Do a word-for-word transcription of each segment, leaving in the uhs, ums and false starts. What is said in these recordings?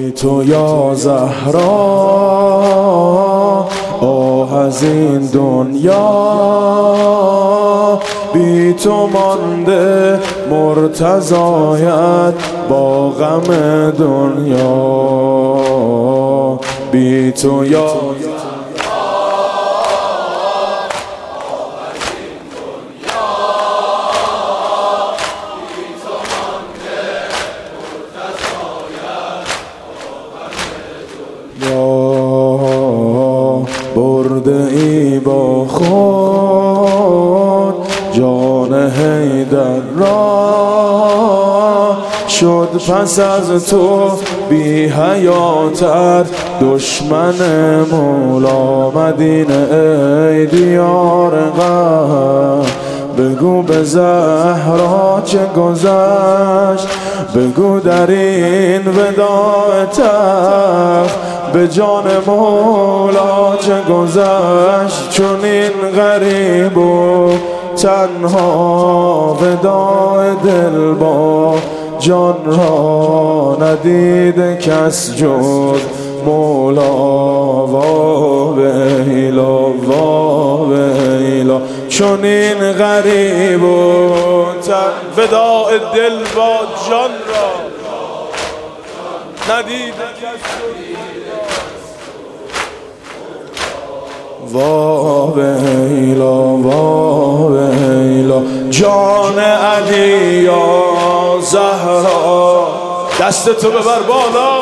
بی تو یا زهرا آه از این دنیا، بی تو مانده مرتضایت با غم دنیا، بی تو یا برده ای با خود جان حیدر را، شد پس از تو بی حیاتر دشمن مولا مدینه. ای دیار غم بگو به زهرا چه گذشت، بگو در این وداع تخت به جان مولا چه گذشت. چون این غریب و تنها وداع دل با جان را ندید کس جز مولا. وا ویلا وا ویلا، چون این غریب و تن وداع دل با جان را ندید کس جز وا ویلا وا ویلا. جان علی یا زهرا، دست تو ببر بالا.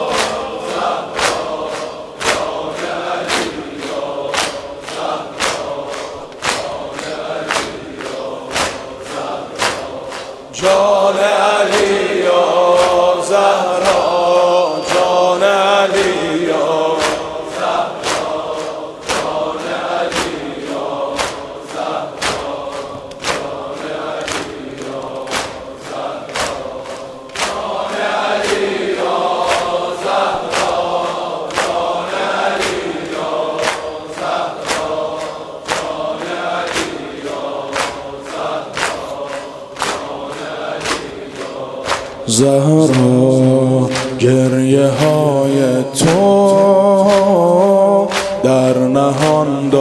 جان علی یا زهرا، جان علی یا زهرا، گریه های تو در نهان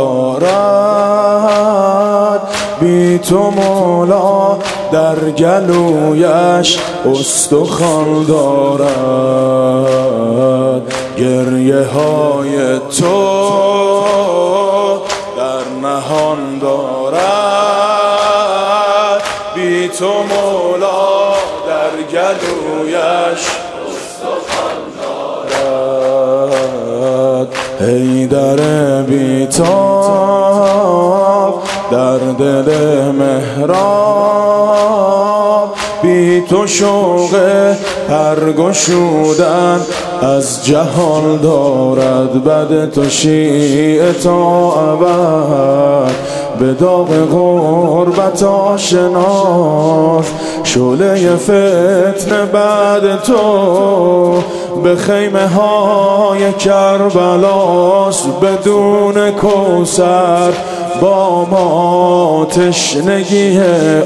دارد، بی تو مولا در گلویش استخوان دارد. گریه های تو در نهان دارد، بی تو مولا در گلویش استخوان دارد. حیدر بی‌تاب در دل محراب، بی تو شوق هر گشودن از جهان دارد. بد تو شیعه تا ابد به داغ غربت آشناس، شعله فتنه بعد تو به خیمه های کربلاس. بدون کوثر با ما تشنگی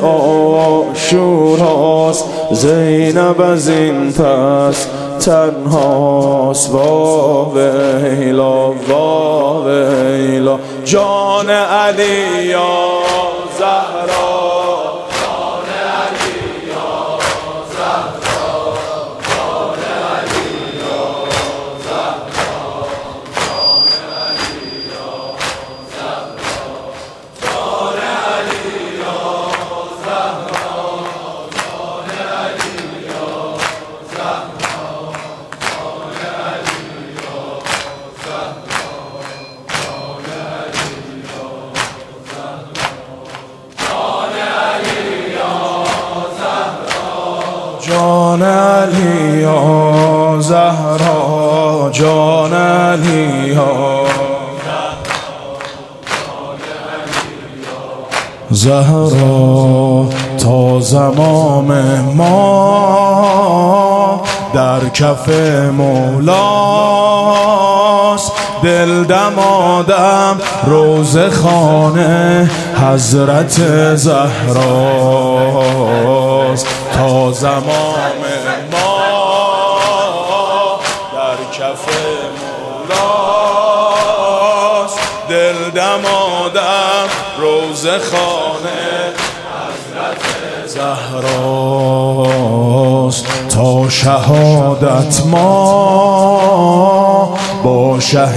عاشوراست، زینب از این پس تنهاست. وا ویلا وا ویلا، جان علی یا زهرا، جان علی یا زهرا، جان علی یا زهرا، جان علی یا زهرا، جان علی یا زهرا، جان علی یا زهرا، جان علی یا جان علی یا زهرا، جان علی یا زهرا. تا زمام ما در کف مولاست، دل دمادم روزه خانه حضرت زهراست. تا زمام ما کف مولاست. دل دمادم روزه خانه حضرت زهراست. تا شهادت ما با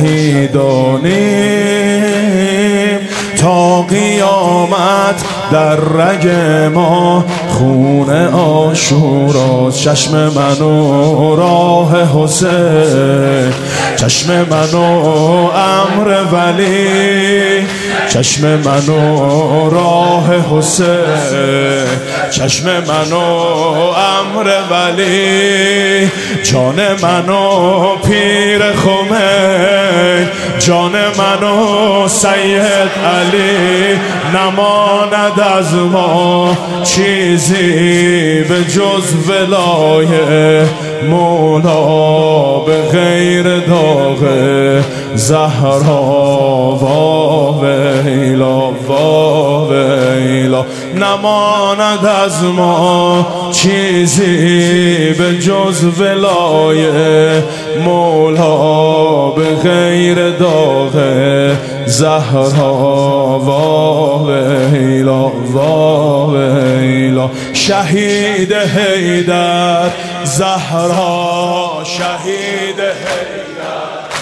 شهیدانیم، تا قیامت در رگ ما خون عاشوراست. چشم منو راه حسین، چشم منو امر ولی، چشم منو راه حسین، چشم منو امر ولی، جان منو پیر خمین، جان منو سید علی. نماند از ما چیزی به جز ولایت مولا، به غیر داغ زهرا. وا ویلا وا ویلا. نماند از ما چیزی به جز ولایت مولا، به غیر داغ زهرا. وا ویلا وا ویلا. شهید حیدر زهرا، شهید حیدر